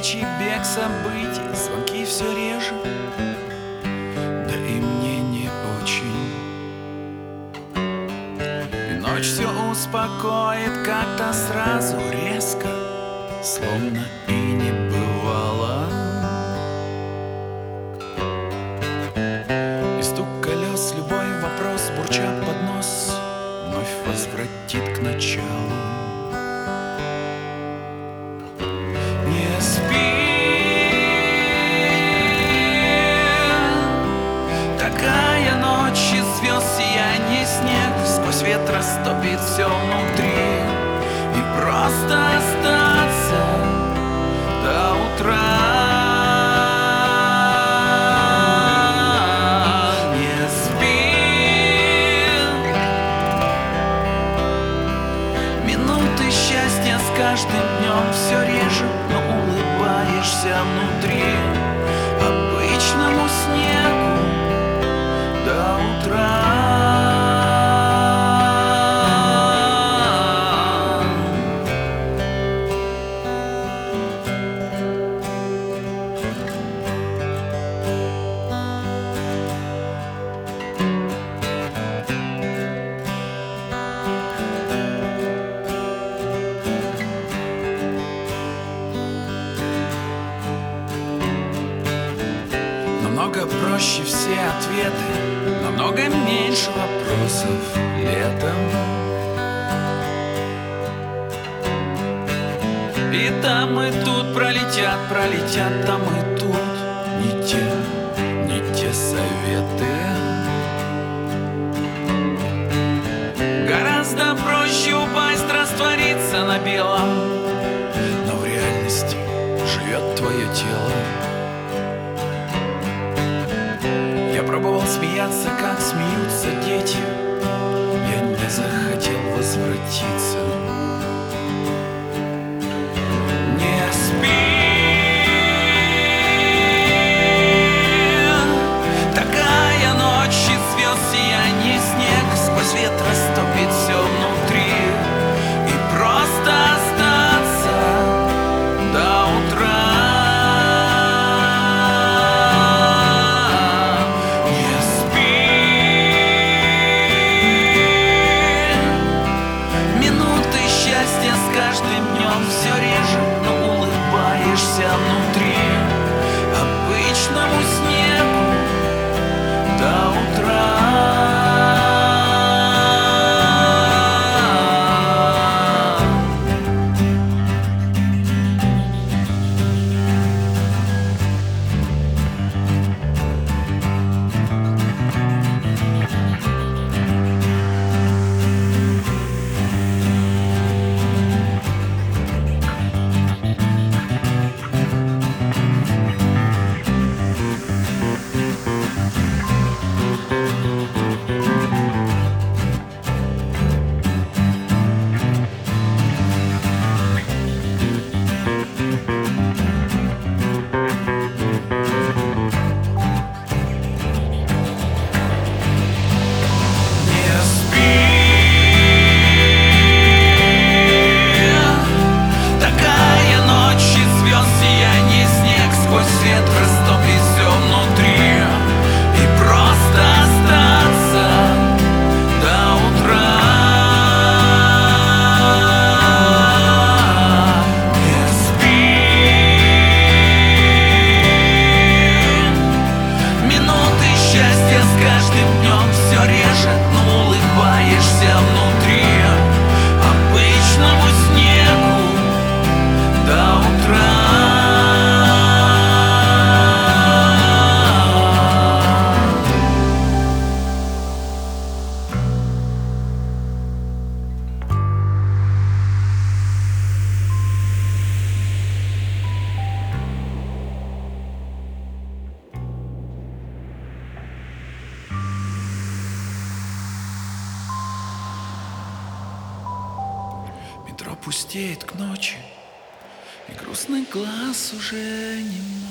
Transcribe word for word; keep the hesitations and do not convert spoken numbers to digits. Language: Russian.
встречи, бег событий, звонки все реже, да и мне не очень. И ночь все успокоит как-то сразу резко, словно и не бывало. И стук колес, любой вопрос, бурча под нос, вновь возвратит к началу. Не спи, такая ночь из звезд, сияние, снег, сквозь ветра стопит все внутри. И просто остаться до утра. Не спи, минуты счастья с каждым днем все реже, но улыбаешься внутри обычному снегу до утра. Намного проще все ответы, намного меньше вопросов летом. И там и тут пролетят, пролетят там и тут не те, не те советы. Гораздо проще упасть, раствориться на белом, но в реальности живет твое тело. Я пробовал смеяться, как смеются дети. Я не захотел возвратиться. Не спи, такая ночь из звезд, сияние, снег, сквозь ветра стопит все внутри. И просто остаться до утра. Все реже, но улыбаешься внутри обычному снегу до утра. Метро пустеет к ночи, и грустный глаз уже не мой.